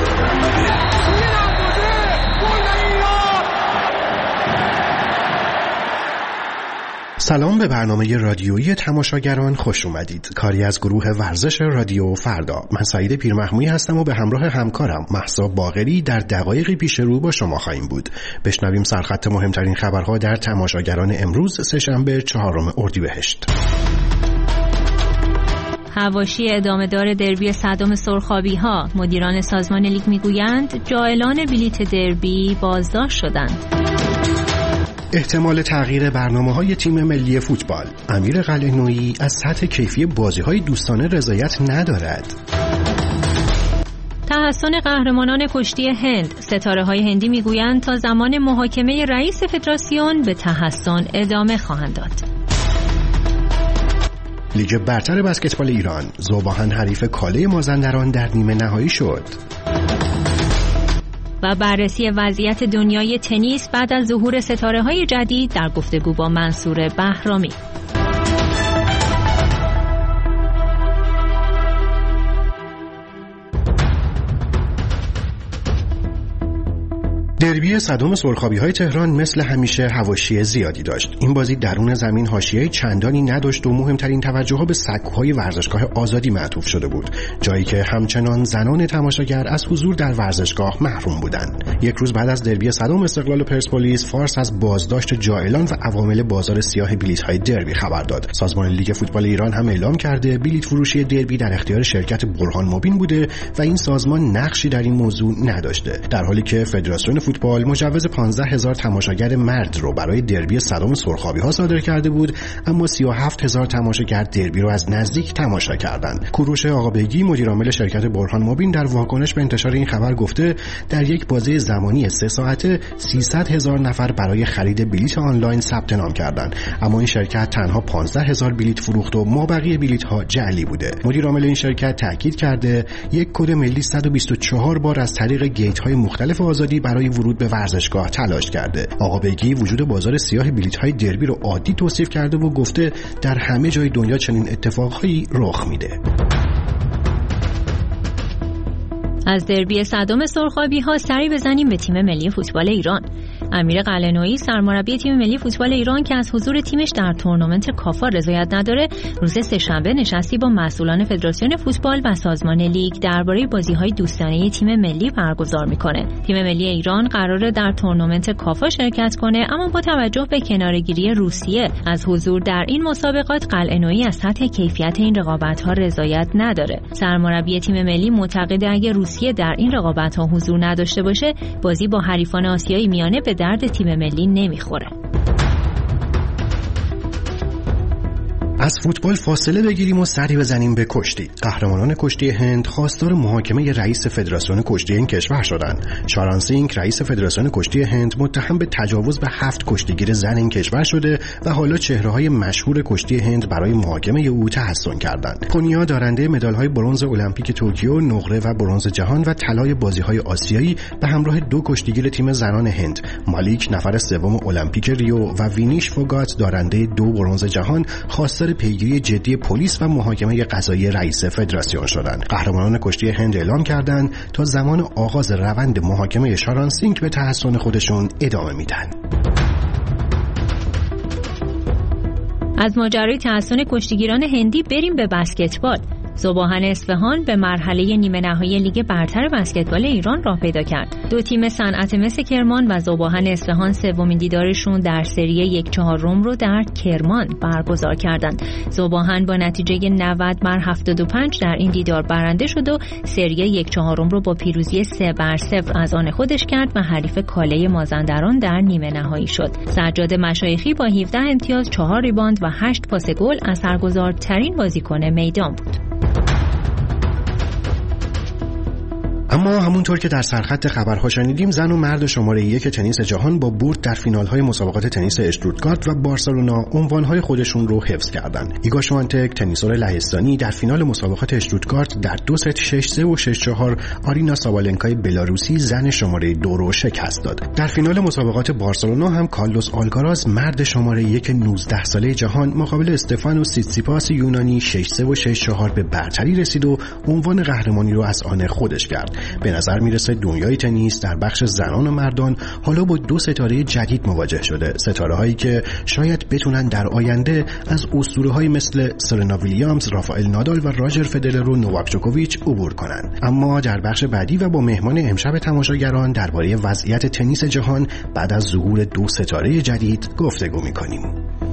سلام به برنامه رادیویی تماشاگران خوش اومدید. کاری از گروه ورزش رادیو فردا. من سعید پیرمحمویی هستم و به همراه همکارم مهسا باقری در دقایقی پیش رو با شما خواهیم بود. بشنویم سرخط مهمترین خبرها در تماشاگران امروز سه‌شنبه 4 اردیبهشت. حواشی ادامه دار دربی صدام سرخابی‌ها. مدیران سازمان لیگ میگویند جائلان بلیت دربی بازداشت شدند. احتمال تغییر برنامه‌های تیم ملی فوتبال. امیر قلعه‌نویی از سطح کیفی بازی‌های دوستانه رضایت ندارد. تحسن قهرمانان کشتی هند. ستاره‌های هندی میگویند تا زمان محاکمه رئیس فدراسیون به تحسن ادامه خواهند داد. لیگ برتر بسکتبال ایران. ذوباهن حریف کاله مازندران در نیمه نهایی شد. و بررسی وضعیت دنیای تنیس بعد از ظهور ستاره‌های جدید در گفتگو با منصور بهرامی. دربی صدام سرخابی‌های تهران مثل همیشه حواشی زیادی داشت. این بازی درون زمین حاشیه چندانی نداشت و مهمترین توجه‌ها به سکوهای ورزشگاه آزادی معطوف شده بود، جایی که همچنان زنان تماشاگر از حضور در ورزشگاه محروم بودند. یک روز بعد از دربی صدام استقلال و پرسپولیس، فارس از بازداشت جائلان و عوامل بازار سیاه بلیط‌های دربی خبر داد. سازمان لیگ فوتبال ایران هم اعلام کرده بلیط فروشی دربی در اختیار شرکت برهان مبین بوده و این سازمان نقشی در این موضوع نداشته، در حالی که فدراسیون فوتبال مجوز 15,000 تماشاگر مرد رو برای دربی صدام سرخابی‌ها صادر کرده بود، اما 37,000 تماشاگر دربی رو از نزدیک تماشا کردند. کوروش آقابگی مدیرعامل شرکت برهان مبین در واکنش به انتشار این خبر گفته در یک بازه زمانی 3 ساعته 300,000 نفر برای خرید بلیط آنلاین ثبت نام کردند، اما این شرکت تنها 15,000 بلیط فروخت و مابقی بلیط‌ها جعلی بوده. مدیرعامل این شرکت تاکید کرده یک کد ملی 124 بار از طریق گیت‌های مختلف آزادی برای ورود به ورزشگاه تلاش کرده. آقا بیگی وجود بازار سیاه بلیط‌های دربی رو عادی توصیف کرده و گفته در همه جای دنیا چنین اتفاقهایی رخ میده. از دربی صدام سرخابی‌ها سری بزنیم به تیم ملی فوتبال ایران. امیر قلعه‌نویی سرمربی تیم ملی فوتبال ایران که از حضور تیمش در تورنمنت کافا رضایت نداره، روز سه‌شنبه نشستی با مسئولان فدراسیون فوتبال و سازمان لیگ درباره بازی‌های دوستانه تیم ملی برگزار می‌کنه. تیم ملی ایران قراره در تورنمنت کافا شرکت کنه، اما با توجه به کناره‌گیری روسیه از حضور در این مسابقات، قلعه‌نویی از سطح کیفیت این رقابت‌ها رضایت نداره. سرمربی تیم ملی معتقده اگه روسیه در این رقابت‌ها حضور نداشته باشه، بازی با حریفان آسیایی میانه به درد تیم ملی نمیخوره. از فوتبال فاصله بگیریم و سری بزنیم به کشتی. قهرمانان کشتی هند خواستار محاکمه رئیس فدراسیون کشتی این کشور شدند. شاران سینگ رئیس فدراسیون کشتی هند متهم به تجاوز به 7 کشتیگیر زن این کشور شده و حالا چهره‌های مشهور کشتی هند برای محاکمه او تحسن کردند. پونیا دارنده مدال‌های برنز المپیک توکیو، نقره و برنز جهان و طلای بازی‌های آسیایی به همراه 2 کشتیگیر تیم زنان هند، مالیک نفر سوم المپیک ریو و وینیش فوگات دارنده 2 برنز جهان، خواستار پیگیری جدی پلیس و محاکمه قضایی رئیس فدراسیون شدند. قهرمانان کشتی هند اعلام کردند تا زمان آغاز روند محاکمه شاران سینگ به تحسن خودشون ادامه میدن. از ماجرای تحسن کشتیگیران هندی بریم به بسکتبال. ذوباهن اصفهان به مرحله نیمه نهایی لیگ برتر بسکتبال ایران راه پیدا کرد. 2 تیم صنعت مس کرمان و ذوباهن اصفهان سومین دیدارشون در سری 1/4 رو در کرمان برگزار کردند. ذوباهن با نتیجه 90-75 در این دیدار برنده شد و سری 1/4 رو با پیروزی 3-0 از آن خودش کرد و حریف کاله مازندران در نیمه نهایی شد. سجاد مشایخی با 17 امتیاز، 4 ریباند و 8 پاس گل اثرگذارترین بازیکن میدان بود. اما همونطور که در سرخط خبرها شنیدیم، زن و مرد شماره 1 تنیس جهان با برد در فینال‌های مسابقات تنیس اشتوتگارت و بارسلونا عنوان‌های خودشون رو حفظ کردند. ایگا شوانتک تنیسور لهستانی در فینال مسابقات اشتوتگارت در 2 ست 6-3 و 6-4 آرینا سابالنکای بلاروسی زن شماره 2 رو شکست داد. در فینال مسابقات بارسلونا هم کارلوس آلکاراز مرد شماره 1 19 ساله جهان مقابل استفانوس سیتسیپاس یونانی 6-3 و 6-4 به برتری رسید و عنوان قهرمانی رو از آن خودش کرد. به نظر میرسه دنیای تنیس در بخش زنان و مردان حالا با 2 ستاره جدید مواجه شده، ستاره هایی که شاید بتونن در آینده از اسطوره های مثل سرنا ویلیامز، رافائل نادال و راجر فدرر و نوواک جوکوویچ عبور کنن. اما در بخش بعدی و با مهمان امشب تماشاگران درباره وضعیت تنیس جهان بعد از ظهور 2 ستاره جدید گفتگو میکنیم.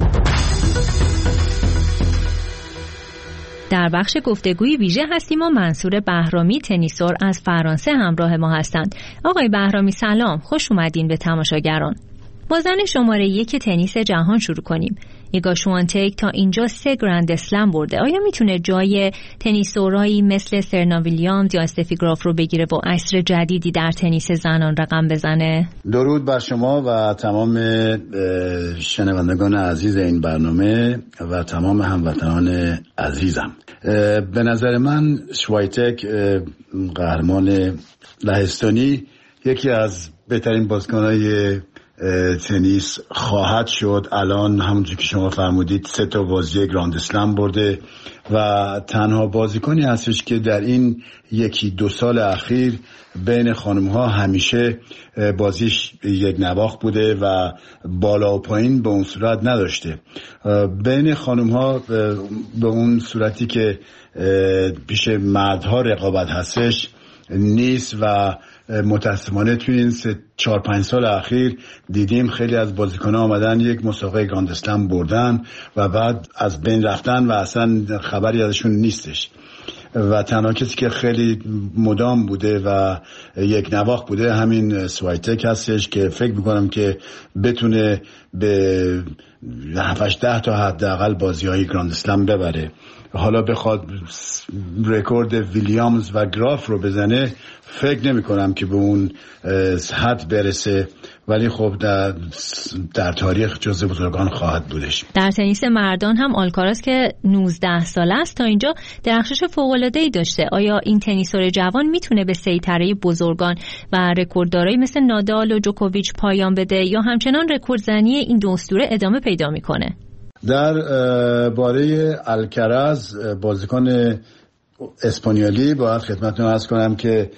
در بخش گفتگوی ویژه هستیم و منصور بهرامی تنیسور از فرانسه همراه ما هستند. آقای بهرامی سلام، خوش اومدین به تماشاگران. با زن شماره 1 تنیس جهان شروع کنیم. ایگا شوانتک تا اینجا 3 گرند اسلم برده. آیا میتونه جای تنیسورایی مثل سرنا ویلیامز یا استفی گراف رو بگیره و عصر جدیدی در تنیس زنان رقم بزنه؟ درود بر شما و تمام شنوندگان عزیز این برنامه و تمام هموطنان عزیزم. به نظر من شوانتک قهرمان لهستانی یکی از بهترین بازیکن‌های تنیس خواهد شد. الان همونجور که شما فرمودید 3 تا بازی گراند اسلم برده و تنها بازیکنی هستش که در این 1-2 سال اخیر بین خانم‌ها همیشه بازیش یک نواخت بوده و بالا و پایین به اون صورت نداشته. بین خانم‌ها به اون صورتی که پیش مردها رقابت هستش نیست و متاسفانه توی این 4-5 سال اخیر دیدیم خیلی از بازیکن‌ها آمدن یک مسابقه گراند اسلم بردن و بعد از بین رفتن و اصلا خبری ازشون نیستش و تنها کسی که خیلی مدام بوده و یک نواخت بوده همین شوانتک هستش که فکر میکنم که بتونه به 7-10 تا حداقل بازی‌های گراند اسلم ببره. حالا بخواد رکورد ویلیامز و گراف رو بزنه فکر نمی کنم که به اون حد برسه، ولی خب در تاریخ جزو بزرگان خواهد بودش. در تنیس مردان هم آلکاراز که 19 ساله است تا اینجا درخشش فوق‌العاده‌ای داشته. آیا این تنیسور جوان میتونه به سیطره بزرگان و رکورددارایی مثل نادال و جوکوویچ پایان بده یا همچنان رکوردزنی این 2 اسطوره ادامه پیدا میکنه؟ در باره الکراز بازیکن اسپانیولی باید خدمتتون عرض کنم که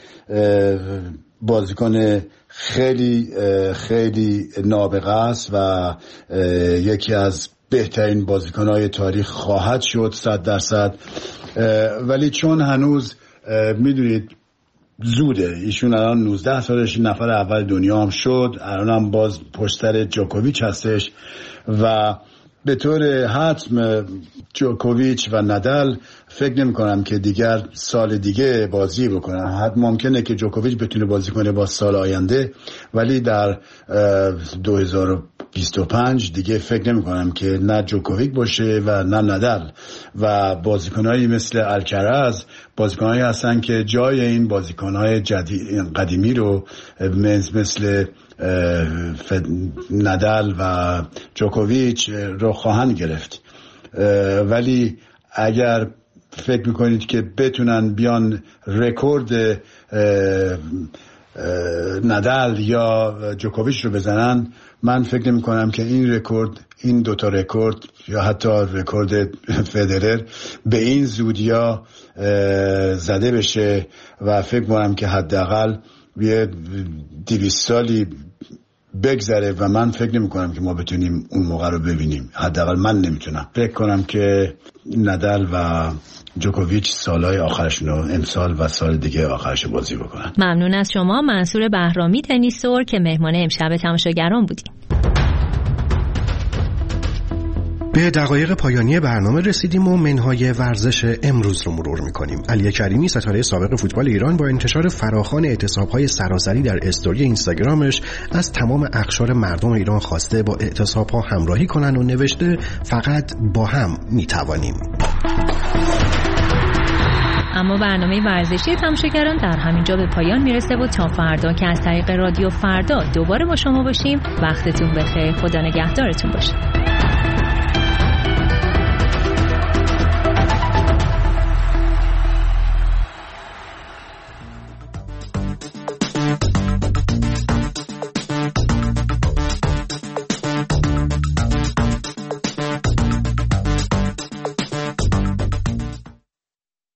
بازیکن خیلی خیلی نابغه است و یکی از بهترین بازیکن‌های تاریخ خواهد شد 100%. ولی چون هنوز میدونید زوده، ایشون الان 19 سالش، نفر اول دنیا هم شد، الان هم باز پشت سر جوکوویچ هستش و به طور حتم جوکوویچ و نادال فکر نمی کنم که دیگر سال دیگه بازی بکنن. حد ممکنه که جوکوویچ بتونه بازی کنه با سال آینده، ولی در 2025 دیگه فکر نمی کنم که نه جوکوویچ باشه و نه نادال و بازیکنایی مثل الکراز بازیکنایی هستن که جای این بازیکنهای قدیمی رو مثل نادال و جوکوویچ رو خواهند گرفت. ولی اگر فکر میکنید که بتونن بیان رکورد نادال یا جوکوویچ رو بزنن، من فکر نمیکنم که این 2 تا رکورد یا حتی رکورد فدرر به این زودیا زده بشه و فکر میکنم که حداقل 200 سالی بگذره و من فکر نمی کنم که ما بتونیم اون موقع رو ببینیم. حداقل من نمیتونم. فکر کنم که نادال و جوکوویچ سالهای آخرشون رو امسال و سال دیگه آخرش بازی بکنن. ممنون از شما منصور بهرامی تنیسور که مهمان امشب تماشاگران بودیم. به دقایق پایانی برنامه رسیدیم و منهای ورزش امروز رو مرور میکنیم. علی کریمی ستاره سابق فوتبال ایران با انتشار فراخوان اعتصاب‌های سراسری در استوری اینستاگرامش از تمام اقشار مردم ایران خواسته با اعتصاب‌ها همراهی کنن و نوشته فقط با هم میتوانیم. اما برنامه ورزشی تماشاگران در همینجا به پایان میرسه و تا فردا که از طریق رادیو فردا دوباره با شما باشیم، وقتتون بخیر، خدا نگهدارتون باشه.